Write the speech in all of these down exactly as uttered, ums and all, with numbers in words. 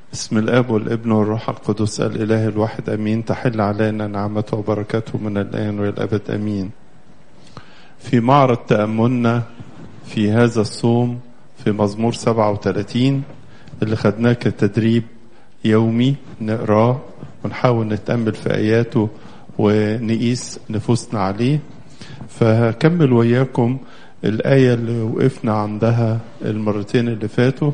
بسم الآب والابن والروح القدس الإله الواحد أمين. تحل علينا نعمته وبركاته من الآن والأبد أمين. في معرض تأملنا في هذا الصوم في مزمور سبعة وثلاثين اللي خدناه كتدريب يومي نقراه ونحاول نتأمل في آياته ونقيس نفوسنا عليه. فهكمل وياكم الآية اللي وقفنا عندها المرتين اللي فاتوا،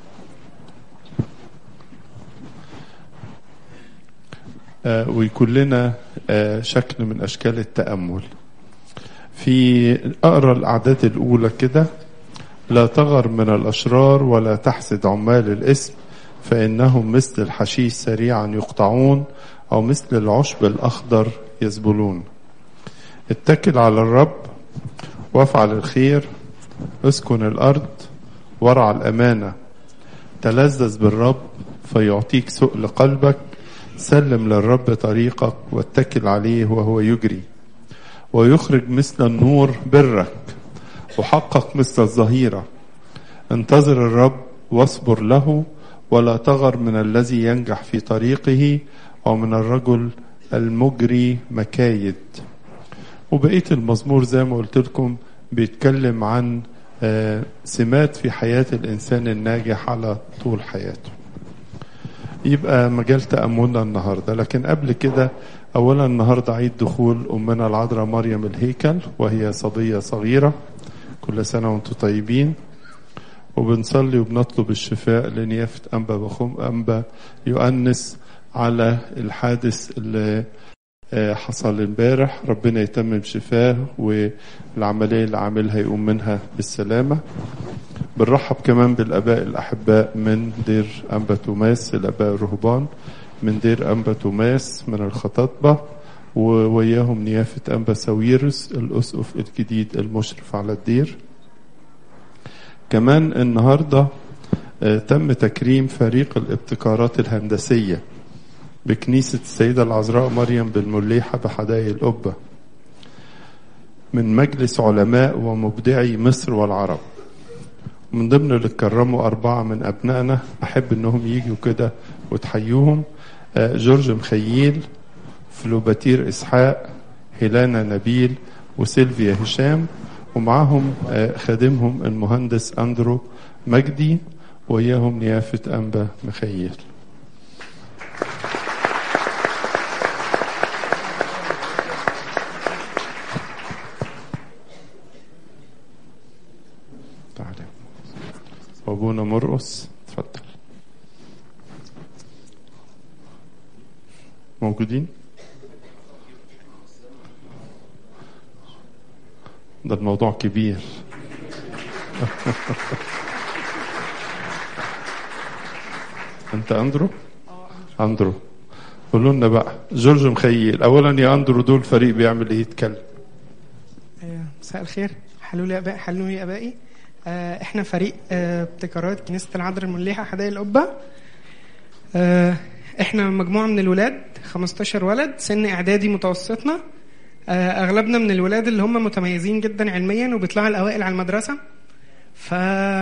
آه ويكون لنا آه شكل من أشكال التأمل. في أقرأ الأعداد الأولى كده: لا تغر من الأشرار ولا تحسد عمال الإثم، فإنهم مثل الحشيش سريعا يقطعون، أو مثل العشب الأخضر يذبلون. اتكل على الرب وافعل الخير، اسكن الأرض وارعى الأمانة، تلذذ بالرب فيعطيك سؤل قلبك، سلم للرب طريقك واتكل عليه وهو يجري، ويخرج مثل النور برك وحقق مثل الظهيرة. انتظر الرب واصبر له، ولا تغر من الذي ينجح في طريقه، أو من الرجل المجري مكايد. وبقية المزمور زي ما قلت لكم بيتكلم عن سمات في حياة الإنسان الناجح على طول حياته. يبقى مجال تأملنا النهاردة. لكن قبل كده، أولا النهاردة عيد دخول أمنا العذراء مريم الهيكل وهي صبية صغيرة. كل سنة وانتم طيبين. وبنصلي وبنطلب الشفاء لنيافة أنبا بخوم أنبا يؤنس على الحادث اللي حصل امبارح. ربنا يتمم شفاه والعملية اللي عاملها يقوم منها بالسلامة. بنرحب كمان بالآباء الأحباء من دير أنبا توماس، الآباء الرهبان من دير أنبا توماس من الخطاطبة، ووياهم نيافة أنبا ساويرس الأسقف الجديد المشرف على الدير. كمان النهاردة تم تكريم فريق الابتكارات الهندسية بكنيسة السيدة العذراء مريم بالمليحة بحدائق القبة من مجلس علماء ومبدعي مصر والعرب. من ضمن اللي اتكرموا أربعة من أبنائنا، أحب أنهم يجوا كده وتحيوهم: جورج مخيل، فلوباتير إسحاق، هيلانا نبيل، وسيلفيا هشام، ومعهم خادمهم المهندس أندرو مجدي، وياهم نيافة أنبا مخيل. تعالى وابونا مرقس، اتفضل. موجودين؟ ده الموضوع كبير. انت اندرو؟ اندرو، قولوا لنا بقى جورج مخيل. اولا يا اندرو، دول فريق بيعمل ايه؟ يتكلم. مساء الخير. حلوا لي ابائي حلوا لي ابائي احنا فريق ابتكارات كنيسة العذراء المليحة حدائق القبة. احنا مجموعة من الولاد، خمستاشر ولد سن اعدادي متوسطنا. اغلبنا من الولاد اللي هم متميزين جدا علميا وبيطلعوا الاوائل على المدرسة. ف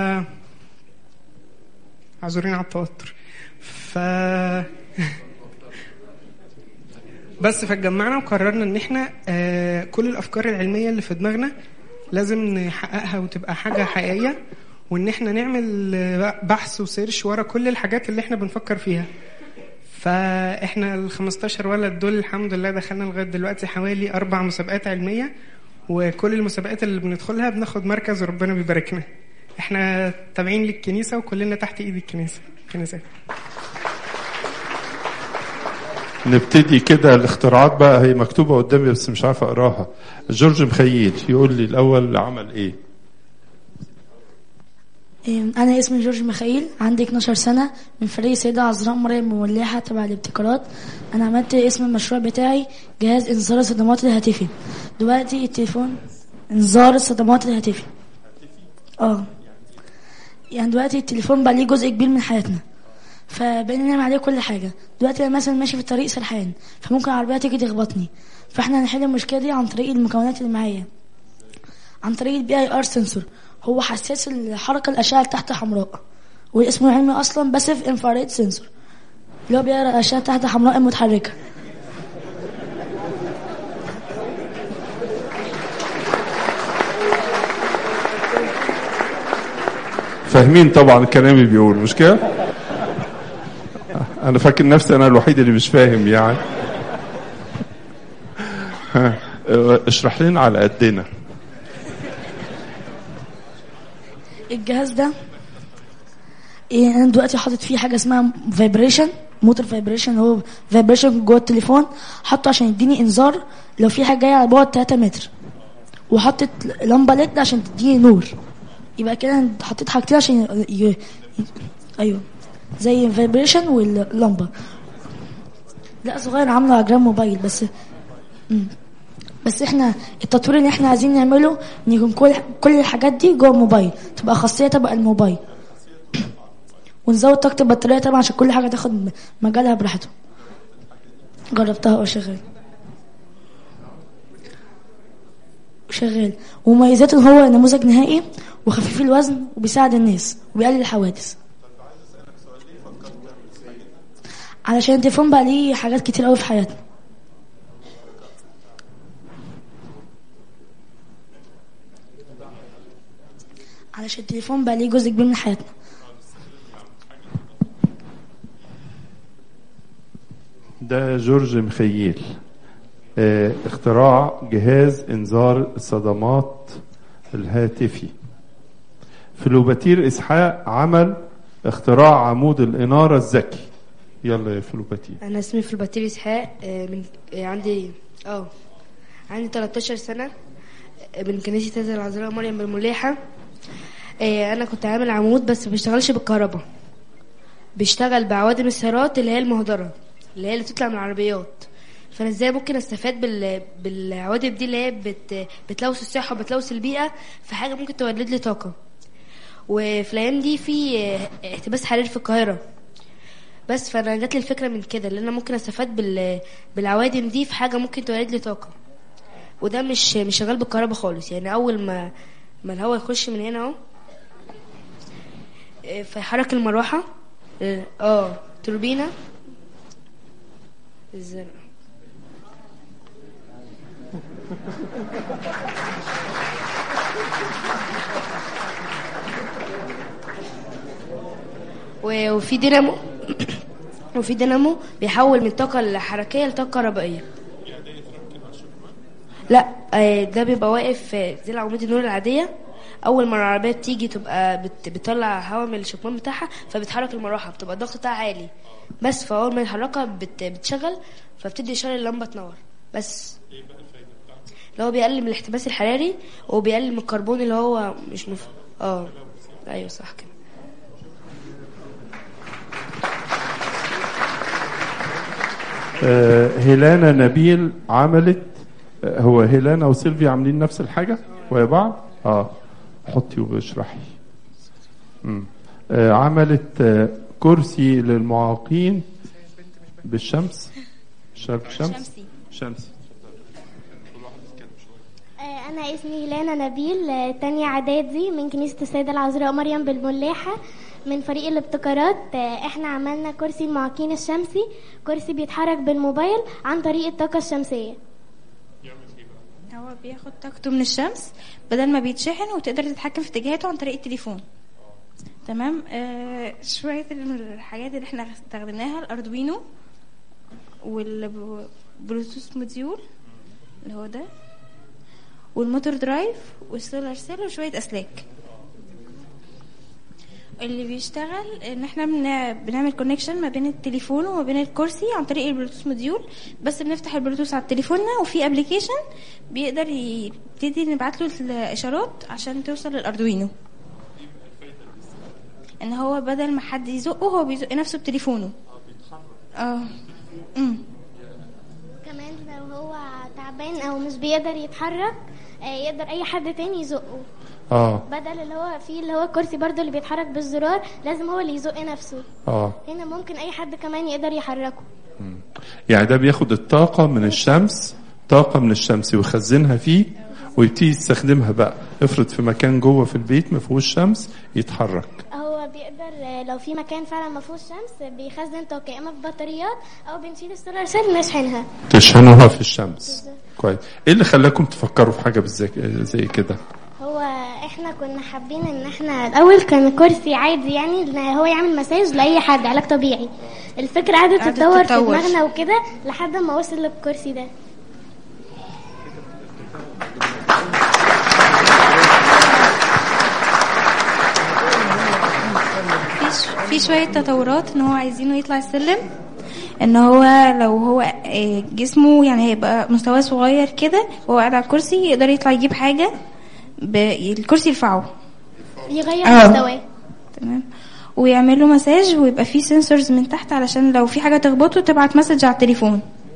عذورين على التوتر. ف بس فاتجمعنا وقررنا ان احنا كل الافكار العلمية اللي في دماغنا لازم نحققها وتبقى حاجة حقيقية، وان احنا نعمل بحث وسيرش ورا كل الحاجات اللي احنا بنفكر فيها. فاحنا الخمستاشر ولد دول الحمد لله دخلنا لغاية دلوقتي حوالي اربع مسابقات علمية، وكل المسابقات اللي بندخلها بناخد مركز وربنا بيباركنا. احنا تابعين للكنيسة وكلنا تحت ايد الكنيسة. كنيسة نبتدي كده الاختراعات بقى. هي مكتوبة قدامي بس مش عارف اقراها. جورج مخيل يقول لي الاول عمل ايه. انا اسمي جورج مخيل، عندي اتناشر سنة، من فريق السيدة العذراء مريم المليحة تبع الابتكارات. انا عملت اسم المشروع بتاعي جهاز انذار الصدمات الهاتفي. دلوقتي التليفون انذار الصدمات الهاتفي اه يعني دلوقتي التليفون بقى ليه جزء كبير من حياتنا، فبقينا نعمل عليه كل حاجة. دلوقتي انا مثلا ماشي في الطريق سرحان، فممكن العربية تيجي تخبطني، فاحنا هنحل المشكلة دي عن طريق المكونات اللي معايا، عن طريق البي اي ار سنسور. هو حساس الحركة الأشعة تحت حمراء، واسمه العلمي أصلا باسيف انفراريد سنسور. اللي هو بيقرا اشياء تحت حمراء متحركه. فاهمين طبعا الكلام اللي بيقول، مش كده؟ انا فاكر نفسي انا الوحيد اللي مش فاهم يعني. اشرح لنا على قدنا. الجهاز ده إيه، انا دلوقتي حاطط فيه حاجه اسمها فايبريشن، موتور فايبريشن، هو فايبريشن جوه التليفون، حاطه عشان يديني انذار لو في حاجه جايه على بعد ثلاثة متر، وحطيت لمبه ليد عشان تديني نور. يبقى كده انا حطيت حاجتين عشان ي... ي... ايوه زي الفايبريشن واللمبه. لا صغير عامله على جرام موبايل بس. مم. بس احنا التطوير اللي احنا عايزين نعمله ان يكون كل كل الحاجات دي جوه الموبايل، تبقى خاصيه تبع الموبايل، ونزود طاقه البطاريه طبعا عشان كل حاجه تاخد مجالها براحتها. جربتها وشغال شغال ومميزاته هو نموذج نهائي وخفيف الوزن وبيساعد الناس وبيقلل الحوادث. علشان التليفون بقى ليه حاجات كتير قوي في حياتنا. علشان التليفون بقى ليه جزء كبير من حياتنا. ده جورج مخيل، اه اختراع جهاز انذار الصدمات الهاتفي. فلوباتير اسحاق عمل اختراع عمود الاناره الذكي. يلا يا فلوباتير. انا اسمي فلوباتير اسحاق، من عندي اه عندي تلتاشر سنه، من كنيسه سيدة العذراء مريم بالملاحه. انا كنت عامل عمود بس ما بيشتغلش بالكهرباء، بيشتغل بعوادم السيارات اللي هي المهدره اللي هي اللي بتطلع من العربيات. فانا ازاي ممكن استفاد بال... بالعوادم دي اللي هي بت... بتلوث الصحه وبتلوث البيئه في حاجه ممكن تولد لي طاقه. وفي الايام دي في احتباس حراري في القاهره، بس فانا جات لي الفكره من كده اللي انا ممكن استفاد بال... بالعوادم دي في حاجه ممكن تولد لي طاقه. وده مش مش شغال بالكهرباء خالص، يعني اول ما ما الهواء يخش من هنا اهو فيحرك المروحه اه توربينه الزرق وفي دينامو وفي دينامو بيحول من الطاقه الحركيه لطاقه كهربائيه. لا ده بيبقى واقف زي العمود النور العاديه. اول ما العربيه بتيجي تبقى بت... بتطلع هواء من الشكمان بتاعها فبتحرك المروحه، بتبقى الضغط بتاعها عالي بس، فاول ما يحركها بت... بتشغل فبتدي اشاره اللمبه تنور. بس اللي هو بيقلل من الاحتباس الحراري وبيقلل من الكربون اللي هو مش مف... اه ايوه صح كده. آه هيلانا نبيل عملت، آه هو هيلانا وسيلفيا عاملين نفس الحاجه ويا بعض. اه حطي واشرحي. امم آه عملت آه كرسي للمعاقين بالشمس. شمس شمسي شمسي. أنا اسمي هيلانا نبيل، تانية إعدادي من كنيسة السيدة العذراء مريم بالملاحة من فريق الابتكارات. احنا عملنا كرسي المعاقين الشمسي، كرسي بيتحرك بالموبايل عن طريق الطاقة الشمسية. هو بياخد طاقته من الشمس بدل ما بيتشحن، وتقدر تتحكم في اتجاهاته عن طريق التليفون. تمام. آه شوية الحاجات اللي احنا استخدمناها الأردوينو والبلوتوث موديول اللي هو ده، والموتور درايف والسولار سيل وشوية أسلاك. اللي بيشتغل ان احنا بنعمل كونكشن ما بين التليفون وما بين الكرسي عن طريق البلوتوث موديول. بس بنفتح البلوتوث على تليفوننا وفي ابلكيشن بيقدر يبتدي نبعت له الاشارات عشان توصل للاردوينو، ان هو بدل ما حد يزقه هو بيزق نفسه بتليفونه. اه امم كمان لو هو تعبان او مش بيقدر يتحرك يقدر اي حد تاني يزقه. اه بدل اللي هو فيه اللي هو الكرسي برضو اللي بيتحرك بالزرار لازم هو اللي يزق نفسه. اه هنا ممكن اي حد كمان يقدر يحركه. مم. يعني ده بياخد الطاقة من الشمس، طاقة من الشمس ويخزنها فيه ويبتدي يستخدمها بقى. افرض في مكان جوه في البيت ما فيهوش شمس يتحرك. هو بيقدر لو في مكان فعلا ما فيهوش شمس بيخزن طاقه اما في بطاريات او بنشيل السولار سيل نشحنها. تشحنوها في الشمس. كويس. ايه اللي خلاكم تفكروا في حاجه بالزي زي كده؟ هو احنا كنا حابين ان احنا الاول كان كرسي عادي يعني ان هو يعمل مساج لاي حد علاج طبيعي. الفكره قعدت تتطور في دماغنا وكده لحد ما وصل للكرسي ده. في شويه تطورات ان هو عايزينه يطلع السلم، ان هو لو هو جسمه يعني هيبقى مستواه صغير كده وهو قاعد على الكرسي يقدر يطلع يجيب حاجه الكرسي يرفعه يغير آه. مستواه. تمام. ويعمل له مساج ويبقى فيه سنسورز من تحت علشان لو في حاجه تخبطه تبعت مسج على التليفون.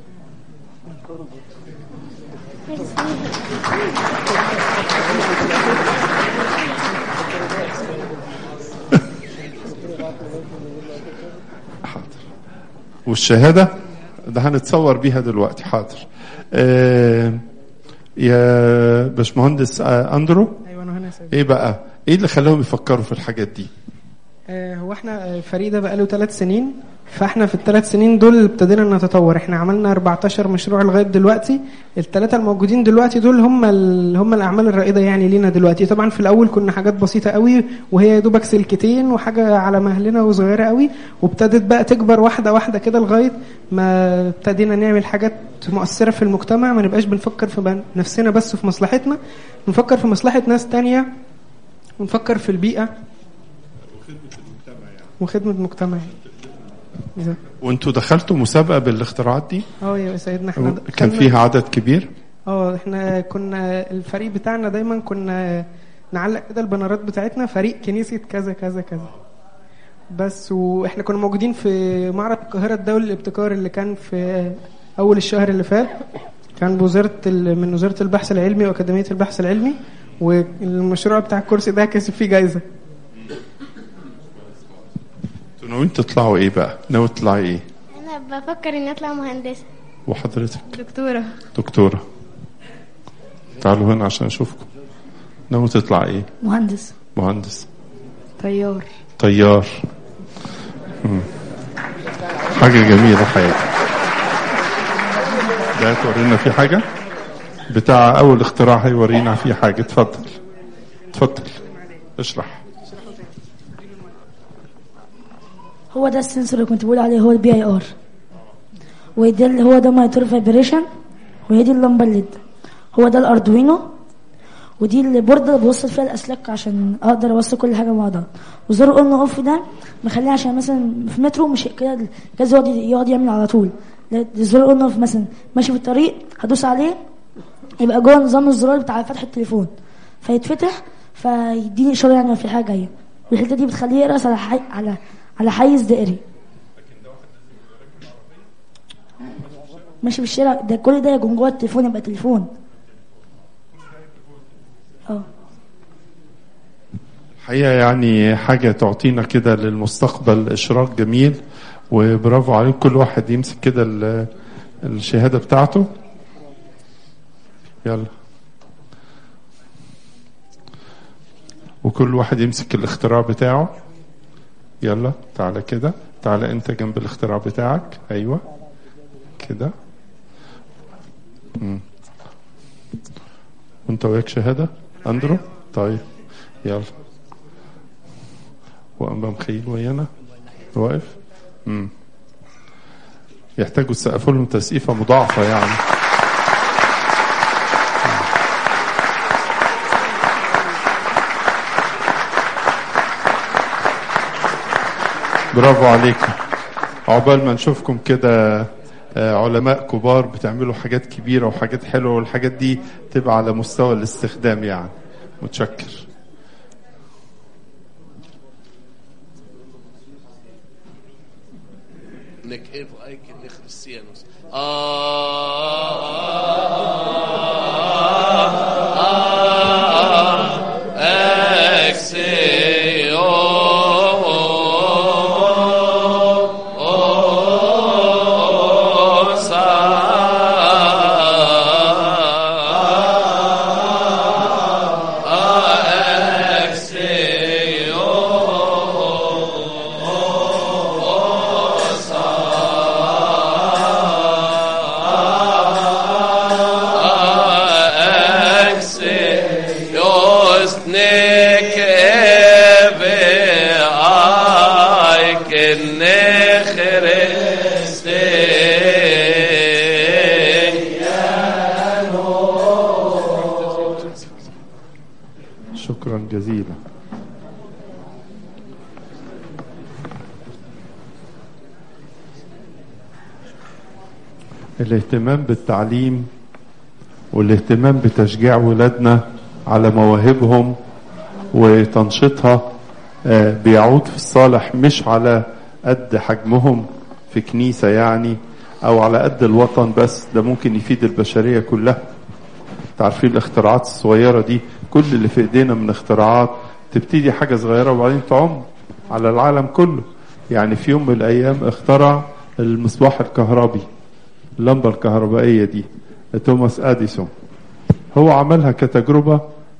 والشهاده ده هنتصور بيها دلوقتي. حاضر. آه يا باشمهندس آه اندرو. ايوه انا هنا. ايه بقى ايه اللي خلاهم يفكروا في الحاجات دي؟ آه هو احنا الفريق ده بقاله ثلاث سنين، فاحنا في الثلاث سنين دول ابتدينا نتطور. احنا عملنا أربعتاشر مشروع لغايه دلوقتي. الثلاثه الموجودين دلوقتي دول هم هم الاعمال الرائده يعني لينا دلوقتي. طبعا في الاول كنا حاجات بسيطه قوي وهي يا دوبك سلكتين وحاجه على مهلنا وصغيره قوي، وابتدت بقى تكبر واحده واحده كده لغايه ما ابتدينا نعمل حاجات مؤثره في المجتمع. ما نبقاش بنفكر في نفسنا بس وفي مصلحتنا، نفكر في مصلحه ناس تانية ونفكر في البيئه وخدمه المجتمع. وانتوا دخلتوا مسابقه بالاختراعات دي؟ اه يا سيدنا احنا كان فيها عدد كبير. اه احنا كنا الفريق بتاعنا دايما كنا نعلق كده البنرات بتاعتنا فريق كنيسه كذا كذا كذا بس. واحنا كنا موجودين في معرض القاهره الدولي للابتكار اللي كان في اول الشهر اللي فات، كان بوزاره من وزاره البحث العلمي واكاديميه البحث العلمي، والمشروع بتاع الكرسي ده كسب فيه جايزه. ناويين تطلعوا ايه بقى؟ ناوي تطلعي ايه؟ انا بفكر اني اطلع مهندسه. وحضرتك؟ دكتوره. دكتوره. تعالوا هنا عشان اشوفكم. ناوي تطلع ايه؟ مهندس. مهندس. طيار. طيار. مم. حاجه جميله حقيقة. ده تورينا في حاجه بتاع اول اختراع هيورينا في حاجه. اتفضل اتفضل اشرح. هو ده السنسور اللي كنت بقول عليه، هو البي اي ار، وده اللي هو ده مايتور فايبريشن، وهي دي اللمبه الليد. هو ده الاردوينو، ودي البورده اللي بوصل فيها الاسلاك عشان اقدر اوصل كل حاجه مع بعضها. وزر اون اوف ده مخليه عشان مثلا في مترو مش كده الجهاز يقعد يقعد يعمل على طول. الزر اون اوف مثلا ماشي في الطريق هدوس عليه يبقى جوه نظام الزرار بتاع فتح التليفون فيتفتح فيديني اشاره يعني في حاجه جايه. والحته دي بتخليه يقرص على حي... على على حيز دائري ماشي في الشارع. ده كل ده يكون جوه التليفون يبقى تليفون. اه الحقيقة يعني حاجة تعطينا كده للمستقبل إشراق جميل، وبرافو عليكم. كل واحد يمسك كده الشهادة بتاعته. يلا، وكل واحد يمسك الاختراع بتاعه. يلا تعالى كده، تعالى انت جنب الاختراع بتاعك. ايوه كده. مم. وانت وياك شهادة اندرو؟ طيب يلا. وأنبا مخيل ويانا واقف. مم. يحتاجوا تسقفوا لهم تسقيفة مضاعفة يعني. برافو عليكم. عقبال ما نشوفكم كده علماء كبار بتعملوا حاجات كبيرة وحاجات حلوة، والحاجات دي تبقى على مستوى الاستخدام يعني. متشكر. Nek evo ajke ne hristijanos. Ah, exeo. نكبي آيك النخرستي شكرا جزيلا. الاهتمام بالتعليم والاهتمام بتشجيع ولادنا على مواهبهم وتنشيطها بيعود في الصالح مش على قد حجمهم في كنيسة يعني او على قد الوطن بس، ده ممكن يفيد البشرية كلها. تعرفين الاختراعات الصغيرة دي كل اللي في ايدينا من اختراعات تبتدي حاجة صغيرة وبعدين تعم على العالم كله. يعني في يوم من الايام اخترع المصباح الكهربي، اللمبة الكهربائية دي توماس اديسون، هو عملها كتجربة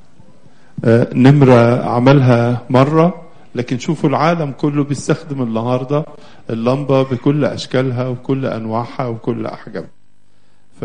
نمرة، عملها مرة، لكن شوفوا العالم كله بيستخدم النهاردة اللمبة بكل اشكالها وكل انواعها وكل احجامها. ف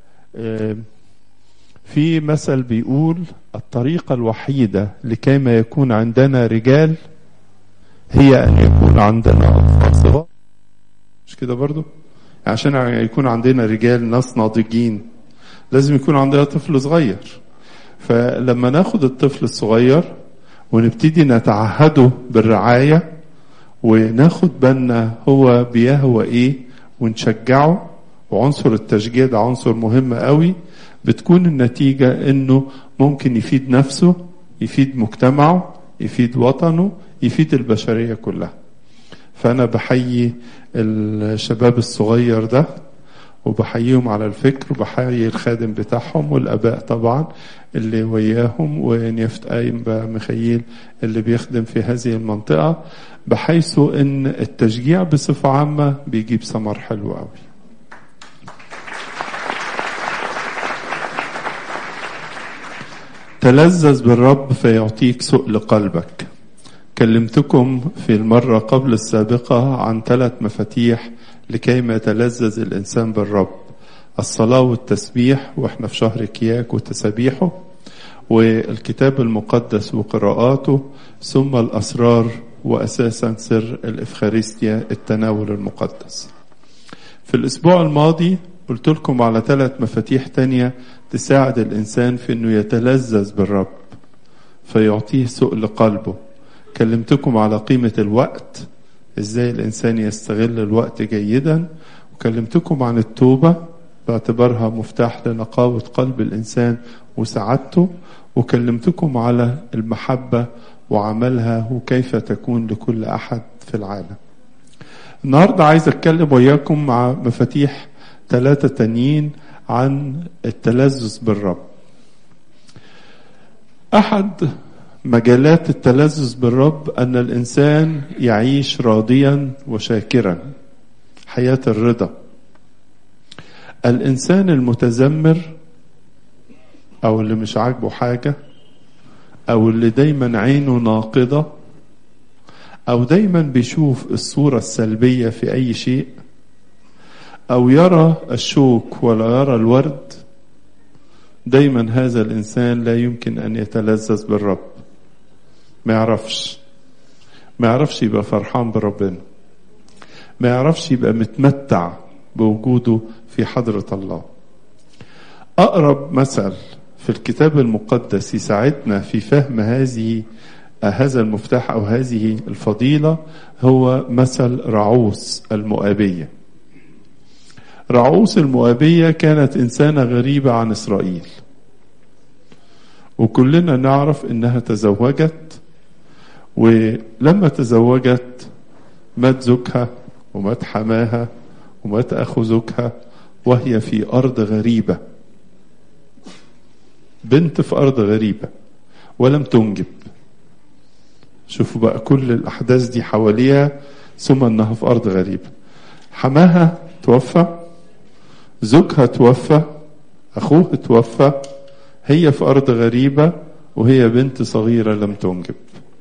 في مثل بيقول الطريقة الوحيدة لكي ما يكون عندنا رجال هي أن يكون عندنا أطفال صغار. مش كده برضو؟ عشان يكون عندنا رجال ناس ناضجين لازم يكون عندنا طفل صغير. فلما ناخد الطفل الصغير ونبتدي نتعهده بالرعاية وناخد بالنا هو بيهوى ايه ونشجعه، وعنصر التشجيع ده عنصر مهم قوي، بتكون النتيجة انه ممكن يفيد نفسه، يفيد مجتمعه، يفيد وطنه، يفيد البشرية كلها. فانا بحيي الشباب الصغير ده وبحييهم على الفكر، وبحيي الخادم بتاعهم والاباء طبعا اللي وياهم، ونيافة قايم بمخيل اللي بيخدم في هذه المنطقة، بحيث ان التشجيع بصفة عامة بيجيب ثمر حلو قوي. تلذذ بالرب فيعطيك سؤل قلبك. كلمتكم في المرة قبل السابقة عن ثلاث مفاتيح لكي ما يتلذذ الإنسان بالرب: الصلاة والتسبيح، وإحنا في شهر كياك وتسبيحه، والكتاب المقدس وقراءاته، ثم الأسرار، وأساسا سر الإفخارستيا التناول المقدس. في الأسبوع الماضي قلت لكم على ثلاث مفاتيح تانية تساعد الإنسان في أنه يتلذذ بالرب فيعطيه سؤل قلبه. كلمتكم على قيمة الوقت، إزاي الإنسان يستغل الوقت جيدا، وكلمتكم عن التوبة باعتبارها مفتاح لنقاوة قلب الإنسان وسعادته، وكلمتكم على المحبة وعملها وكيف تكون لكل أحد في العالم. النهاردة عايز أتكلم وياكم مع مفاتيح ثلاثة تانيين عن التلذذ بالرب. أحد مجالات التلذذ بالرب أن الإنسان يعيش راضيا وشاكرا، حياة الرضا. الإنسان المتذمر أو اللي مش عاجبه حاجة، أو اللي دايما عينه ناقضة، أو دايما بيشوف الصورة السلبية في أي شيء، أو يرى الشوك ولا يرى الورد، دايما هذا الإنسان لا يمكن أن يتلذذ بالرب. ما يعرفش ما يعرفش يبقى فرحان بربنا، ما يعرفش يبقى متمتع بوجوده في حضرة الله. أقرب مثل في الكتاب المقدس يساعدنا في فهم هذه هذا المفتاح أو هذه الفضيلة هو مثل رعوس المؤابية. رعوس المؤابية كانت إنسانة غريبة عن إسرائيل، وكلنا نعرف إنها تزوجت، ولما تزوجت مات زوجها ومات حماها ومات أخو زوجها، وهي في أرض غريبة، بنت في أرض غريبة ولم تنجب. شوفوا بقى كل الأحداث دي حواليها، ثم أنها في أرض غريبة. حماها توفى، زوجها توفى، أخوه توفى، هي في أرض غريبة وهي بنت صغيرة لم تنجب.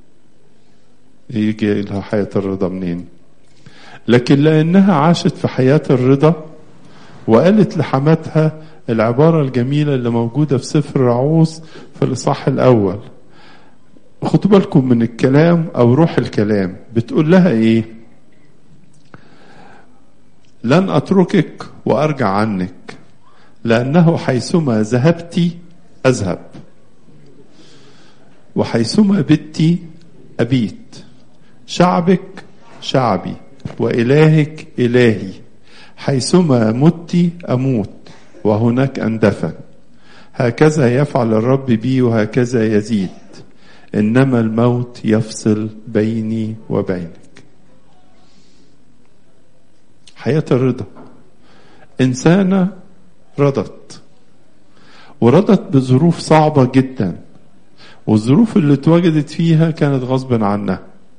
يجي لها حياة الرضا منين؟ لكن لأنها عاشت في حياة الرضا وقالت لحماتها العبارة الجميلة اللي موجودة في سفر رعوس في الإصحاح الأول: خدوا بالكم من الكلام او روح الكلام. بتقول لها ايه؟ لن اتركك وارجع عنك، لانه حيثما ذهبت اذهب، وحيثما بت ابيت، شعبك شعبي والهك الهي، حيثما مت اموت وهناك اندفن. هكذا يفعل الرب بي وهكذا يزيد، إنما الموت يفصل بيني وبينك. حياة الرضا. إنسانة رضت، ورضت بظروف صعبة جدا، والظروف اللي اتوجدت فيها كانت غصبا عنها،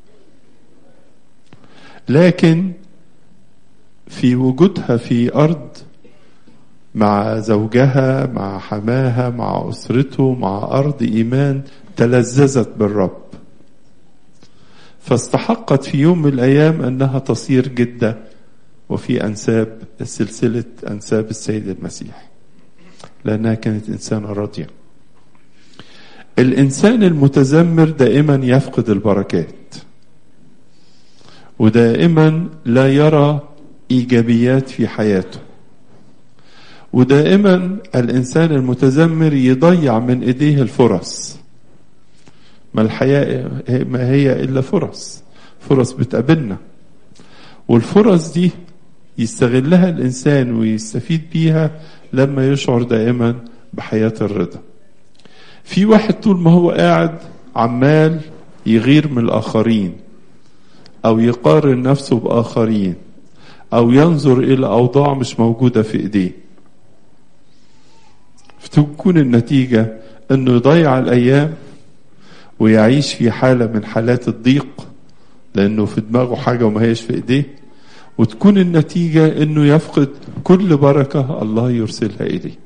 لكن في وجودها في أرض مع زوجها، مع حماها، مع أسرته، مع أرض إيمان، تلذذت بالرب، فاستحقت في يوم من الأيام أنها تصير جدة وفي أنساب سلسلة أنساب السيد المسيح، لأنها كانت إنسانة راضية. الإنسان المتذمر دائما يفقد البركات، ودائما لا يرى إيجابيات في حياته، ودائما الإنسان المتذمر يضيع من إيديه الفرص. ما الحياة ما هي إلا فرص، فرص بتقابلنا، والفرص دي يستغلها الإنسان ويستفيد بيها لما يشعر دائما بحياة الرضا. في واحد طول ما هو قاعد عمال يغير من الآخرين، أو يقارن نفسه بآخرين، أو ينظر إلى أوضاع مش موجودة في إيديه، فتكون النتيجة أنه يضيع الأيام ويعيش في حالة من حالات الضيق، لأنه في دماغه حاجة وما هيش في إيديه، وتكون النتيجة أنه يفقد كل بركة الله يرسلها إليه.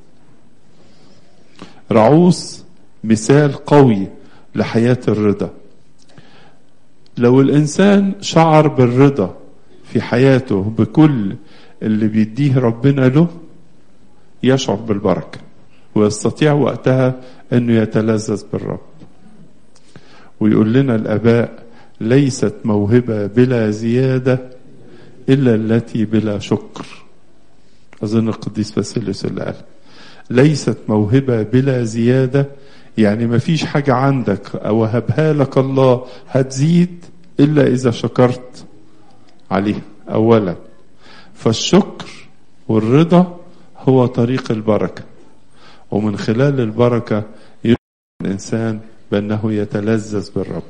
رعوس مثال قوي لحياة الرضا. لو الإنسان شعر بالرضا في حياته بكل اللي بيديه ربنا له، يشعر بالبركة ويستطيع وقتها أنه يتلذذ بالرب. ويقول لنا الآباء: ليست موهبة بلا زيادة إلا التي بلا شكر. أظن القديس باسيليوس اللي قال ليست موهبة بلا زيادة، يعني ما فيش حاجة عندك أو هبها لك الله هتزيد إلا إذا شكرت عليه أولا. فالشكر والرضا هو طريق البركة، ومن خلال البركة يشعر الإنسان بأنه يتلذذ بالرب.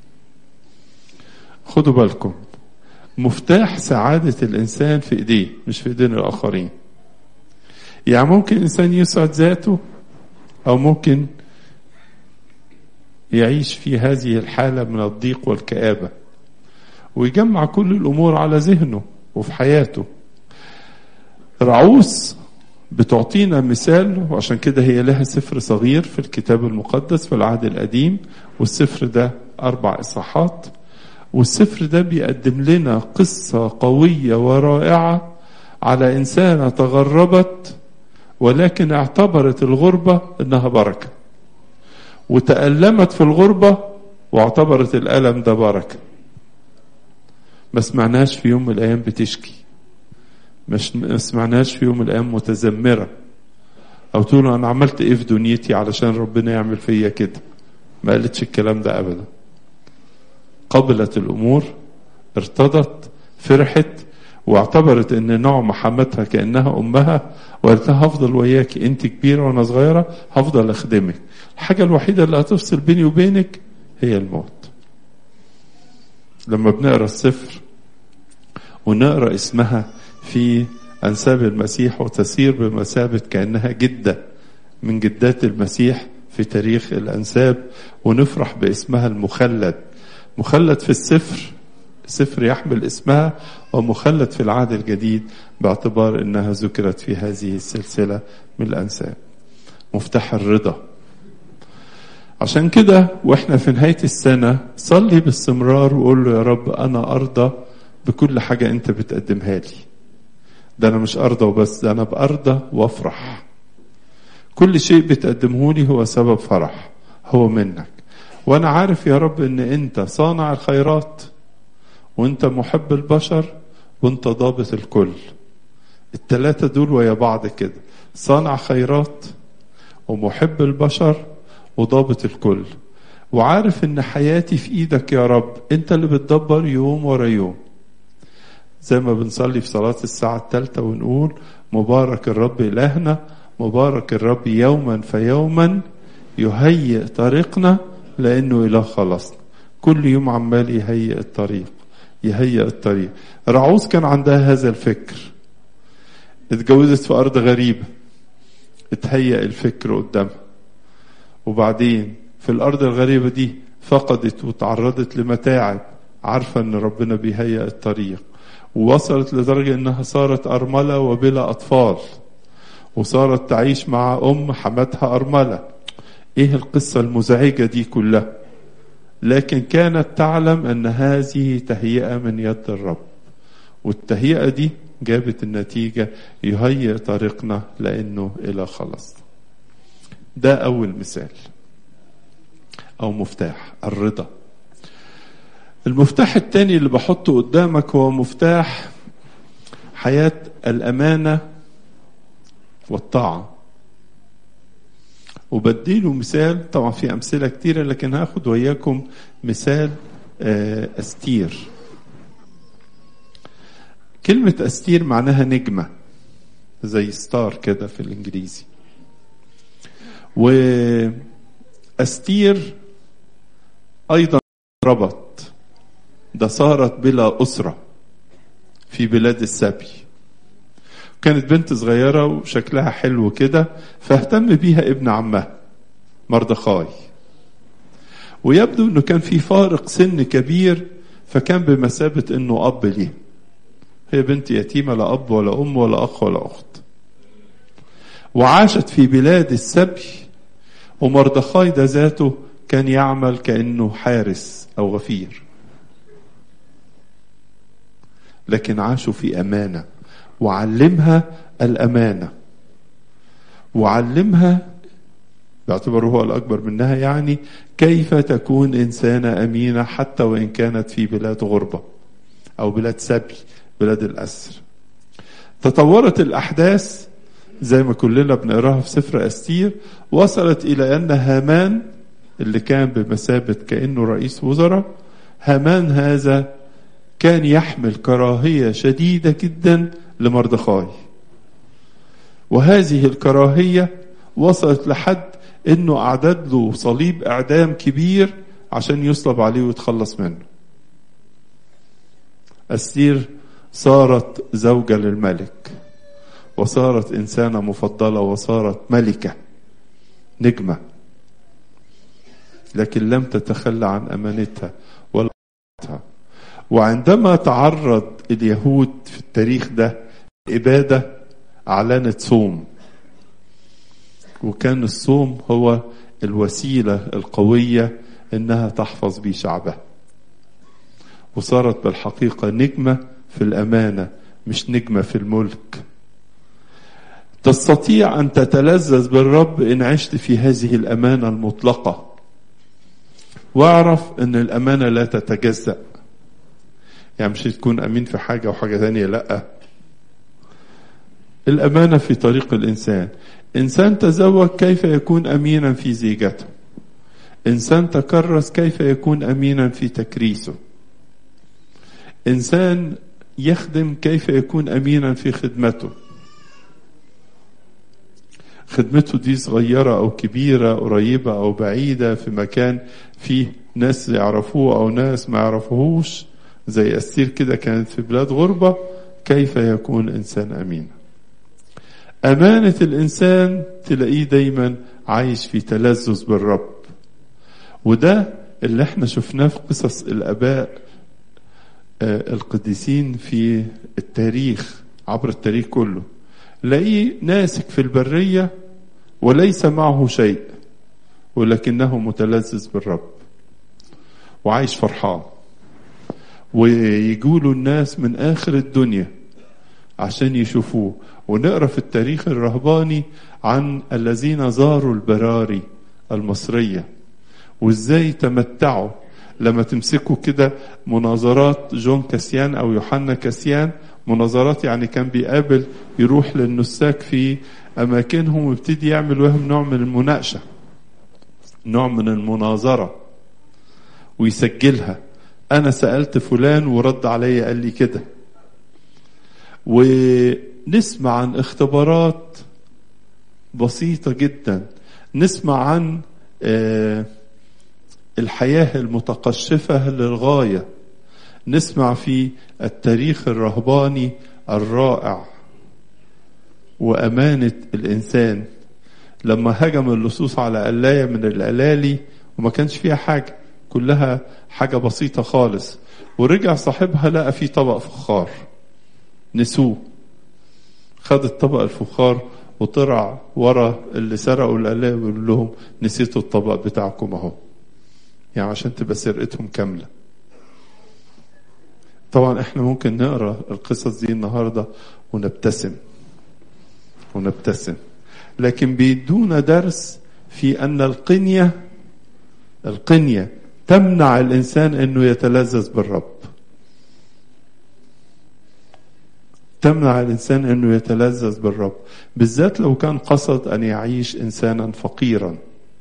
خدوا بالكم، مفتاح سعادة الإنسان في إيديه مش في إيدين الآخرين. يعني ممكن إنسان يسعد ذاته، أو ممكن يعيش في هذه الحالة من الضيق والكآبة ويجمع كل الأمور على ذهنه وفي حياته. رعوس بتعطينا مثال، وعشان كده هي لها سفر صغير في الكتاب المقدس في العهد القديم، والسفر ده أربع إصحاحات، والسفر ده بيقدم لنا قصة قوية ورائعة على إنسانة تغربت ولكن اعتبرت الغربة إنها بركة، وتألمت في الغربة واعتبرت الألم ده بركة. ما سمعناش في يوم من الأيام بتشكي، مش ما سمعناش في يوم من الأيام متذمرة أو تقول أنا عملت إيه في دنيتي علشان ربنا يعمل فيا كده. ما قالتش الكلام ده أبدا. قبلت الأمور، ارتضت، فرحت، واعتبرت ان نعمة حمتها كأنها أمها، وقالت لها هفضل وياك، انت كبيرة وانا صغيرة، هفضل اخدمك. الحاجة الوحيدة اللي هتفصل بيني وبينك هي الموت. لما بنقرأ السفر ونقرأ اسمها في أنساب المسيح وتسير بمثابة كأنها جدة من جدات المسيح في تاريخ الأنساب، ونفرح باسمها المخلد. مخلد في السفر، سفر يحمل اسمها، ومخلد في العهد الجديد باعتبار انها ذكرت في هذه السلسلة من الأنساب. مفتاح الرضا. عشان كده واحنا في نهاية السنة صلي باستمرار وقول له: يا رب أنا أرضى بكل حاجة أنت بتقدمها لي. ده أنا مش أرضى وبس، ده أنا بأرضى وأفرح. كل شيء بتقدمه لي هو سبب فرح، هو منك. وانا عارف يا رب ان انت صانع الخيرات، وانت محب البشر، وانت ضابط الكل. التلاتة دول ويا بعض كده، صانع خيرات ومحب البشر وضابط الكل. وعارف ان حياتي في ايدك يا رب، انت اللي بتدبر يوم ورا يوم. زي ما بنصلي في صلاة الساعة الثالثة ونقول مبارك الرب إلهنا، مبارك الرب يوما فيوما يهيئ طريقنا لأنه إله خلصنا. كل يوم عمال يهيئ الطريق يهيئ الطريق. رعوز كان عندها هذا الفكر، اتجوزت في أرض غريبة، اتهيئ الفكر قدامها، وبعدين في الأرض الغريبة دي فقدت وتعرضت لمتاعب، عارفة أن ربنا بيهيئ الطريق، ووصلت لدرجة أنها صارت أرملة وبلا أطفال، وصارت تعيش مع أم حماتها أرملة. إيه القصة المزعجة دي كلها؟ لكن كانت تعلم أن هذه تهيئة من يد الرب، والتهيئة دي جابت النتيجة، يهيئ طريقنا لأنه إلى خلص. ده أول مثال أو مفتاح الرضا. المفتاح الثاني اللي بحطه قدامك هو مفتاح حياة الأمانة والطاعة. وبديله مثال، طبعا في أمثلة كتيرة لكن هاخد وياكم مثال أستير. كلمة أستير معناها نجمة، زي ستار كده في الإنجليزي. وأستير أيضا ربط، ده صارت بلا أسرة في بلاد السبي. كانت بنت صغيرة وشكلها حلو كده، فاهتم بيها ابن عمها مردخاي، ويبدو انه كان في فارق سن كبير، فكان بمثابة انه اب ليه. هي بنت يتيمة، لا اب ولا ام ولا اخ ولا اخت، وعاشت في بلاد السبي. ومردخاي ده ذاته كان يعمل كأنه حارس او غفير، لكن عاشوا في امانة، وعلمها الامانة، وعلمها باعتباره هو الأكبر منها يعني كيف تكون إنسانة أمينة حتى وإن كانت في بلاد غربة أو بلاد سبي، بلاد الأسر. تطورت الأحداث زي ما كلنا بنقراها في سفر أستير، وصلت إلى أن هامان اللي كان بمثابة كأنه رئيس وزراء، هامان هذا كان يحمل كراهية شديدة جدا لمردخاي، وهذه الكراهية وصلت لحد انه اعدد له صليب اعدام كبير عشان يصلب عليه ويتخلص منه. أستير صارت زوجة للملك، وصارت انسانة مفضلة، وصارت ملكة نجمة، لكن لم تتخلى عن امانتها ولا امانتها. وعندما تعرض اليهود في التاريخ ده إبادة، اعلنت صوم، وكان الصوم هو الوسيلة القوية انها تحفظ بيه شعبها، وصارت بالحقيقة نجمة في الامانة مش نجمة في الملك. تستطيع ان تتلذذ بالرب ان عشت في هذه الامانة المطلقة، واعرف ان الامانة لا تتجزأ. يعني مش تكون امين في حاجة وحاجة ثانية، لا، الامانة في طريق الانسان. إنسان تزوج كيف يكون أمينا في زيجته، إنسان تكرس كيف يكون أمينا في تكريسه، إنسان يخدم كيف يكون أمينا في خدمته. خدمته دي صغيرة أو كبيرة، قريبة أو بعيدة، في مكان فيه ناس يعرفوه أو ناس ما يعرفوهوش، زي أستير كده كانت في بلاد غربة، كيف يكون إنسان أمين. أمانة الإنسان تلاقيه دايما عايش في تلذذ بالرب، وده اللي احنا شفناه في قصص الآباء القديسين في التاريخ، عبر التاريخ كله. لاقيه ناسك في البرية وليس معه شيء، ولكنه متلذذ بالرب وعايش فرحان، ويقولوا الناس من آخر الدنيا عشان يشوفوه. ونقرأ في التاريخ الرهباني عن الذين زاروا البراري المصرية وازاي تمتعوا. لما تمسكوا كده مناظرات جون كاسيان او يوحنا كاسيان، مناظرات يعني كان بيقابل يروح للنساك في اماكنهم ويبتدي يعمل وهم نوع من المناقشة، نوع من المناظرة، ويسجلها. انا سألت فلان ورد علي قال لي كده. ونسمع عن اختبارات بسيطة جدا، نسمع عن آه الحياة المتقشفة للغاية، نسمع في التاريخ الرهباني الرائع وأمانة الإنسان لما هجم اللصوص على قلاية من الألالي وما كانش فيها حاجة، كلها حاجة بسيطة خالص، ورجع صاحبها لقى فيه طبق فخار، نسوه، خد الطبق الفخار وطلع ورا اللي سرقوا القلاية ويقول لهم نسيتوا الطبق بتاعكم اهو، يعني عشان تبقى سرقتهم كاملة. طبعا احنا ممكن نقرأ القصص دي النهاردة ونبتسم ونبتسم، لكن بيدونا درس في أن القنية القنية تمنع الإنسان أنه يتلذذ بالرب، تمنع الإنسان أنه يتلذذ بالرب، بالذات لو كان قصد أن يعيش إنسانا فقيرا.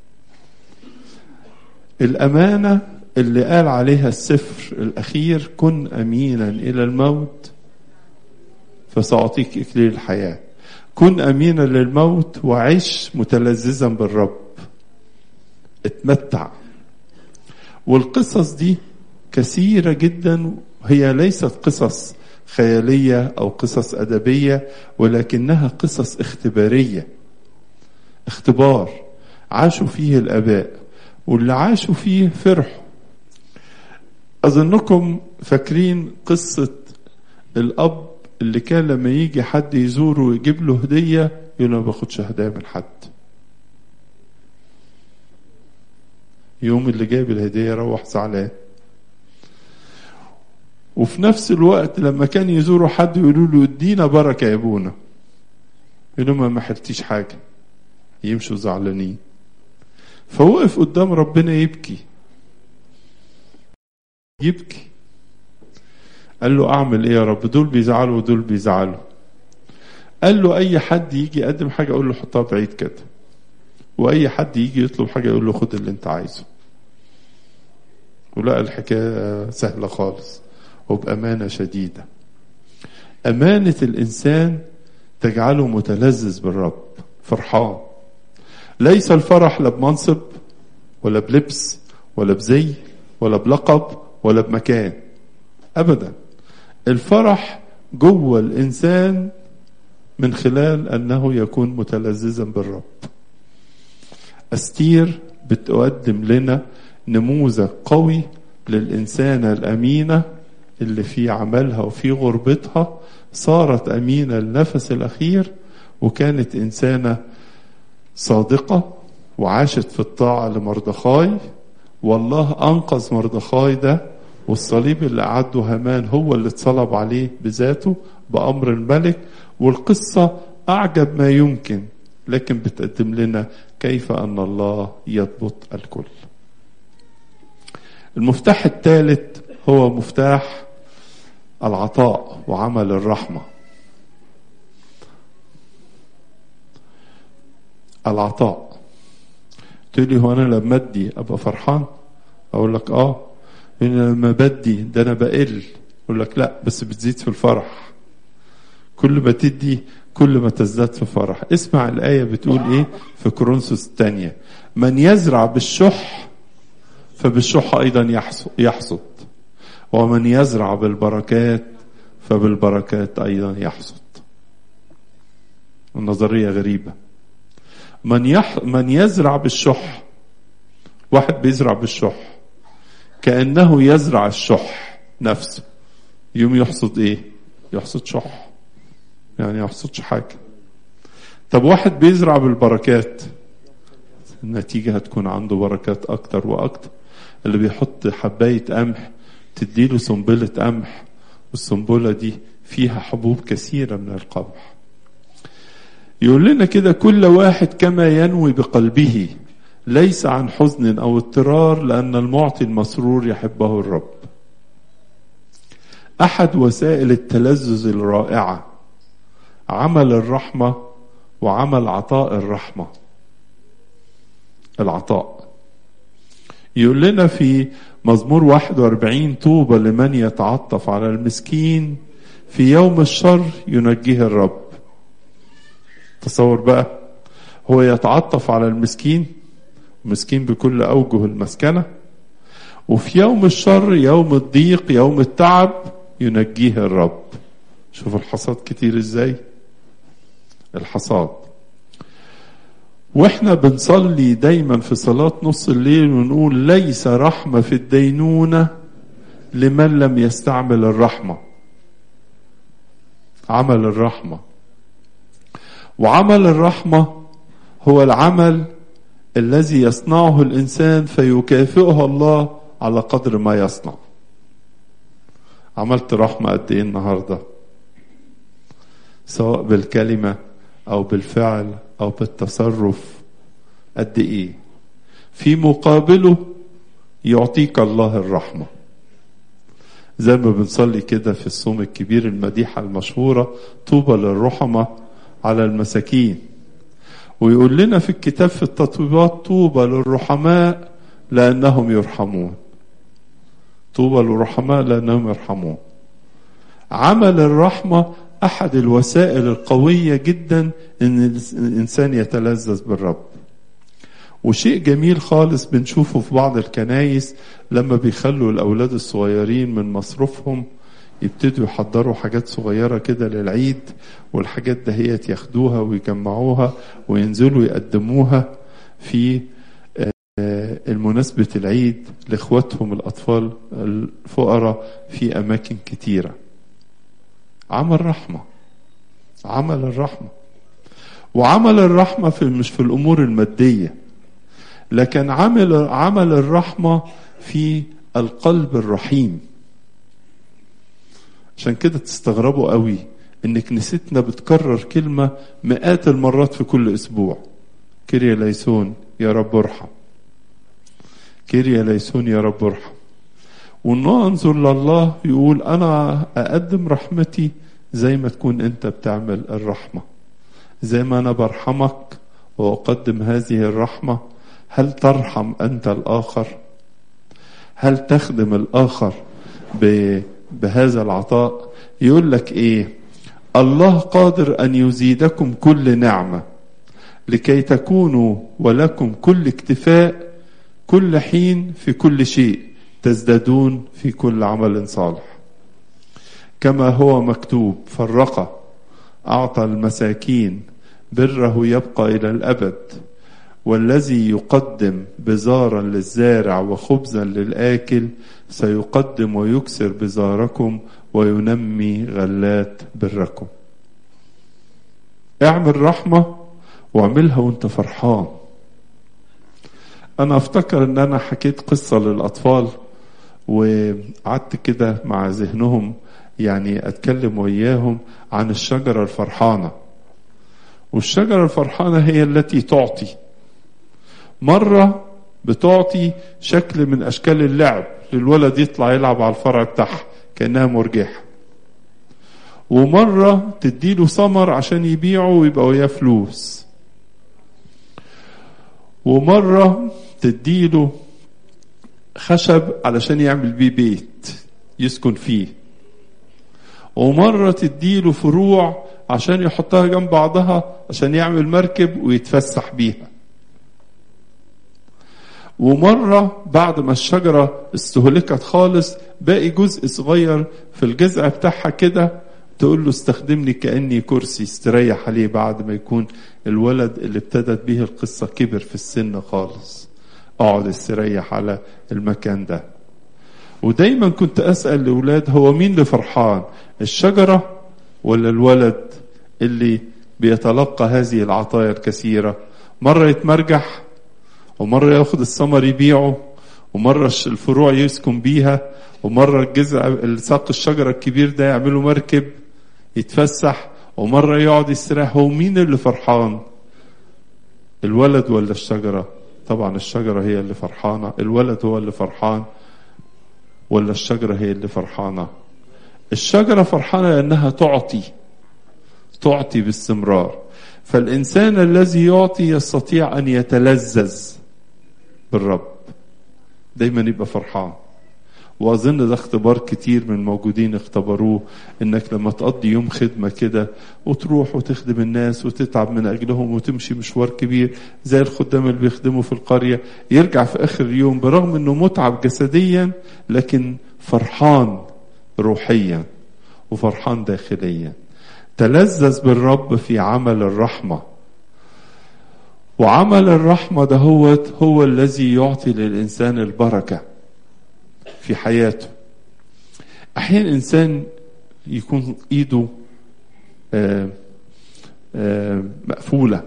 الأمانة اللي قال عليها السفر الأخير كن أمينا إلى الموت فسأعطيك إكليل الحياة. كن أمينا للموت وعيش متلذذا بالرب، اتمتع. والقصص دي كثيرة جدا، هي ليست قصص خيالية أو قصص أدبية، ولكنها قصص اختبارية، اختبار عاشوا فيه الآباء، واللي عاشوا فيه فرحوا. أظنكم فاكرين قصة الأب اللي كان لما يجي حد يزوره ويجيب له هدية يقول له ما باخدش هدايا من حد، يوم اللي جايب الهدية روح زعلان. وفي نفس الوقت لما كان يزوروا حد يقولوا له ادينا بركة يا ابونا، يقول له ما حلتيش حاجة، يمشوا زعلانين. فوقف قدام ربنا يبكي يبكي قال له اعمل ايه يا رب، دول بيزعلوا ودول بيزعلوا. قال له اي حد يجي يقدم حاجة اقول له حطها بعيد كده، واي حد يجي يطلب حاجة يقول له خد اللي انت عايزه. ولا الحكاية سهلة خالص وبأمانة شديدة. أمانة الإنسان تجعله متلذذ بالرب، فرحان. ليس الفرح لا بمنصب ولا بلبس ولا بزي ولا بلقب ولا بمكان أبدا. الفرح جوه الإنسان من خلال أنه يكون متلذذا بالرب. أستير بتقدم لنا نموذج قوي للإنسانة الأمينة اللي في عملها وفي غربتها صارت أمينة النفس الأخير، وكانت إنسانة صادقة وعاشت في الطاعة لمردخاي، والله أنقذ مردخاي ده، والصليب اللي أعده هامان هو اللي اتصلب عليه بذاته بأمر الملك. والقصة أعجب ما يمكن، لكن بتقدم لنا كيف أن الله يضبط الكل. المفتاح الثالث هو مفتاح العطاء وعمل الرحمة. العطاء، تقولي هو أنا لما أدي أبقى فرحان؟ أقول لك آه. لما بدي ده أنا بقل؟ أقول لك لا، بس بتزيد في الفرح. كل ما تدي كل ما تزداد في فرح. اسمع الآية بتقول إيه في كورنثوس الثانية: من يزرع بالشح فبالشح أيضا يحصد، ومن يزرع بالبركات فبالبركات أيضا يحصد. النظرية غريبة. من, يح... من يزرع بالشح، واحد بيزرع بالشح كأنه يزرع الشح نفسه، يوم يحصد إيه؟ يحصد شح، يعني يحصدش حاجة. طب واحد بيزرع بالبركات، النتيجة هتكون عنده بركات أكتر وأكتر. اللي بيحط حباية قمح تديله سنبلة قمح، والسنبلة دي فيها حبوب كثيرة من القمح. يقول لنا كده: كل واحد كما ينوي بقلبه ليس عن حزن أو اضطرار، لأن المعطي المسرور يحبه الرب. أحد وسائل التلذذ الرائعة عمل الرحمة وعمل عطاء الرحمة. العطاء يقول لنا في مزمور واحد وأربعين: طوبى لمن يتعطف على المسكين، في يوم الشر ينجيه الرب. تصور بقى، هو يتعطف على المسكين، مسكين بكل أوجه المسكنة، وفي يوم الشر، يوم الضيق، يوم التعب، ينجيه الرب. شوف الحصاد كتير ازاي، الحصاد. واحنا بنصلي دايما في صلاة نص الليل ونقول: ليس رحمة في الدينونة لمن لم يستعمل الرحمة. عمل الرحمة، وعمل الرحمة هو العمل الذي يصنعه الإنسان فيكافئه الله على قدر ما يصنع. عملت رحمة قد ايه النهاردة، سواء بالكلمة أو بالفعل أو بالتصرف؟ قد ايه؟ في مقابله يعطيك الله الرحمة. زي ما بنصلي كده في الصوم الكبير المديحة المشهورة: طوبى للرحمة على المساكين. ويقول لنا في الكتاب في التطويبات: طوبى للرحماء لأنهم يرحمون. طوبى للرحماء لأنهم يرحمون. عمل الرحمة أحد الوسائل القوية جدا إن الإنسان يتلذذ بالرب. وشيء جميل خالص بنشوفه في بعض الكنايس لما بيخلوا الأولاد الصغيرين من مصروفهم يبتدوا يحضروا حاجات صغيرة كده للعيد، والحاجات دهيت ياخدوها ويجمعوها وينزلوا يقدموها في المناسبة العيد لإخواتهم الأطفال الفقراء في أماكن كتيرة. عمل رحمة، عمل الرحمة. وعمل الرحمة في مش في الأمور المادية، لكن عمل عمل الرحمة في القلب الرحيم. عشان كده تستغربوا قوي إن كنيستنا بتكرر كلمة مئات المرات في كل أسبوع: كيريا ليسون يا رب ارحم، كيريا ليسون يا رب ارحم. وننظر لله يقول: أنا أقدم رحمتي زي ما تكون أنت بتعمل الرحمة، زي ما أنا برحمك وأقدم هذه الرحمة. هل ترحم أنت الآخر؟ هل تخدم الآخر بهذا العطاء؟ يقول لك إيه؟ الله قادر أن يزيدكم كل نعمة لكي تكونوا ولكم كل اكتفاء كل حين في كل شيء، تزدادون في كل عمل صالح، كما هو مكتوب: فرق أعطى المساكين، بره يبقى إلى الأبد، والذي يقدم بزارا للزارع وخبزا للآكل سيقدم ويكسر بزاركم وينمي غلات بركم. اعمل رحمة واعملها وانت فرحان. أنا أفتكر أن أنا حكيت قصة للأطفال وقعدت كده مع ذهنهم، يعني أتكلم وياهم عن الشجرة الفرحانة. والشجرة الفرحانة هي التي تعطي. مرة بتعطي شكل من أشكال اللعب، للولد يطلع يلعب على الفرع بتاعها كأنها مرجحة، ومرة تديله ثمر عشان يبيعه ويبقى وياه فلوس، ومرة تديله خشب علشان يعمل بيه بيت يسكن فيه، ومرة تديله فروع عشان يحطها جنب بعضها عشان يعمل مركب ويتفسح بيها، ومرة بعد ما الشجرة استهلكت خالص باقي جزء صغير في الجذع بتاعها كده تقول له استخدمني كأني كرسي استريح عليه بعد ما يكون الولد اللي ابتدت به القصة كبر في السن خالص، اقعد استريح على المكان ده. ودايما كنت أسأل الأولاد: هو مين اللي فرحان، الشجرة ولا الولد اللي بيتلقى هذه العطايا الكثيرة؟ مرة يتمرجح، ومرة ياخد الثمر يبيعه، ومرة الفروع يسكن بيها، ومرة الجذع ساق الشجرة الكبير ده يعمله مركب يتفسح، ومرة يقعد يستريح. هو مين اللي فرحان، الولد ولا الشجرة؟ طبعا الشجرة هي اللي فرحانة، الولد هو اللي فرحان ولا الشجرة هي اللي فرحانة؟ الشجرة فرحانة لأنها تعطي تعطي باستمرار. فالإنسان الذي يعطي يستطيع أن يتلذذ بالرب، دايما يبقى فرحان. وأظن ده اختبار كتير من الموجودين اختبروه، إنك لما تقضي يوم خدمة كده وتروح وتخدم الناس وتتعب من أجلهم وتمشي مشوار كبير زي الخدام اللي بيخدموا في القرية، يرجع في آخر اليوم برغم إنه متعب جسديا لكن فرحان روحيا وفرحان داخليا. تلذذ بالرب في عمل الرحمة، وعمل الرحمة ده هو, هو الذي يعطي للإنسان البركة في حياته. أحيانا إنسان يكون إيده آآ آآ مقفولة،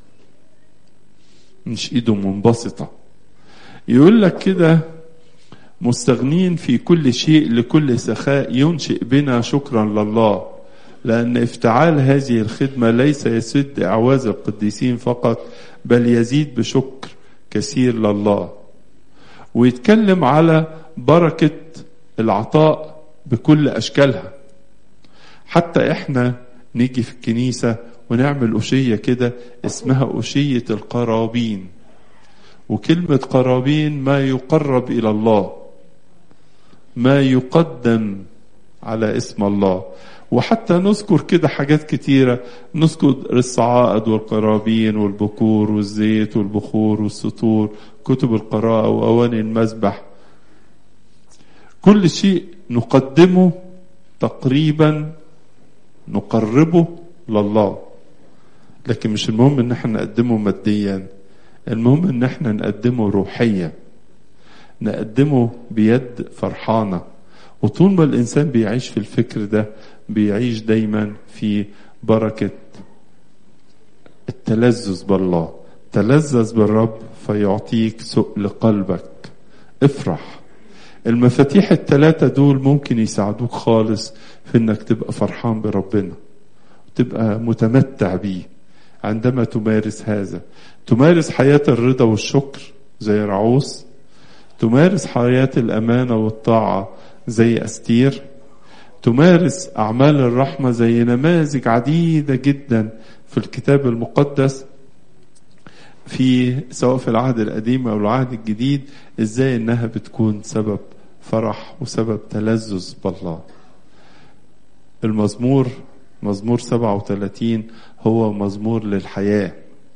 مش إيده منبسطة. يقول لك كده: مستغنين في كل شيء لكل سخاء ينشئ بنا شكرا لله، لأن افتعال هذه الخدمة ليس يسد أعواز القديسين فقط، بل يزيد بشكر كثير لله. ويتكلم على بركة العطاء بكل أشكالها. حتى إحنا نيجي في الكنيسة ونعمل أشية كده اسمها أشية القرابين، وكلمة قرابين ما يقرب إلى الله، ما يقدم على اسم الله. وحتى نذكر كده حاجات كتيرة، نذكر الصعائد والقرابين والبكور والزيت والبخور والسطور، كتب القراءة وأواني المذبح. كل شيء نقدمه تقريبا نقربه لله، لكن مش المهم ان احنا نقدمه ماديا، المهم ان احنا نقدمه روحيا، نقدمه بيد فرحانة. وطول ما الإنسان بيعيش في الفكر ده بيعيش دايما في بركة التلذذ بالله. تلذذ بالرب فيعطيك سؤل قلبك. افرح. المفاتيح الثلاثة دول ممكن يساعدوك خالص في انك تبقى فرحان بربنا، تبقى متمتع بيه. عندما تمارس هذا تمارس حياة الرضا والشكر زي رعوس، تمارس حياة الأمانة والطاعة زي أستير، تمارس أعمال الرحمة زي نماذج عديدة جدا في الكتاب المقدس، في سواء في العهد القديم أو العهد الجديد، إزاي إنها بتكون سبب فرح وسبب تلذذ بالله. المزمور مزمور سبعة وثلاثين هو مزمور للحياة،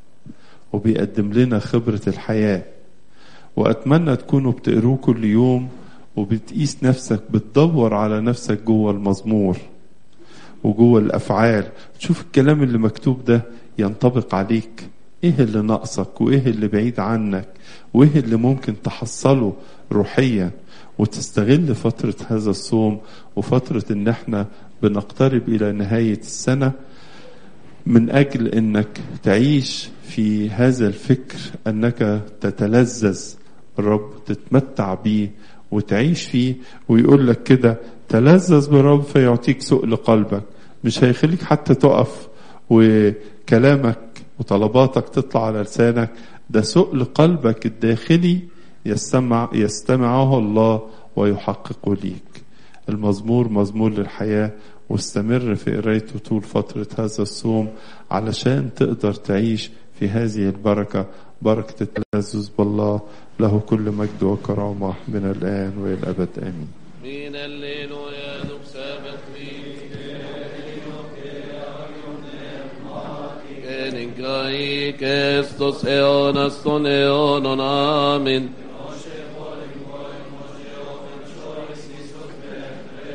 وبيقدم لنا خبرة الحياة. وأتمنى تكونوا بتقروه كل يوم وبتقيس نفسك، بتدور على نفسك جوه المزمور وجوه الأفعال، تشوف الكلام اللي مكتوب ده ينطبق عليك. ايه اللي ناقصك وايه اللي بعيد عنك وايه اللي ممكن تحصله روحيا. وتستغل فترة هذا الصوم وفترة ان احنا بنقترب الى نهاية السنة من اجل انك تعيش في هذا الفكر، انك تتلذذ الرب، تتمتع بيه وتعيش فيه. ويقول لك كده: تلذذ بالرب فيعطيك سؤل قلبك. مش هيخليك حتى تقف وكلامك وطلباتك تطلع على لسانك، ده سؤل قلبك الداخلي يستمع يستمعه الله ويحققه ليك. المزمور مزمور للحياة، واستمر في قرايته طول فترة هذا الصوم علشان تقدر تعيش في هذه البركة، بركة التلذذ بالله. له كل مجد وكرامة من الآن وإلى الأبد آمين. من الليل ويدك سبت en Christus eonas ton eonon amen.